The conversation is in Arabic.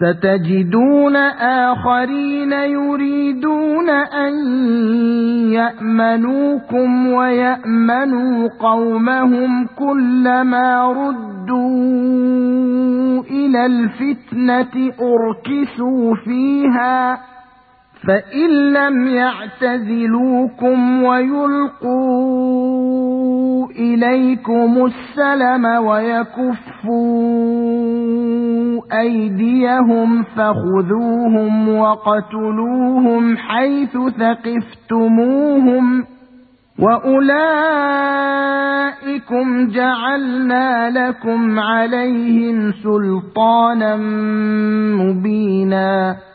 ستجدون آخرين يريدون أن يأمنوكم ويأمنوا قومهم كلما ردوا إلى الفتنة أركسوا فيها فإن لم يعتزلوكم ويلقوا إليكم السلم ويكفوا أيديهم فخذوهم وقتلوهم حيث ثقفتموهم وأولئكم جعلنا لكم عليهم سلطانا مبينا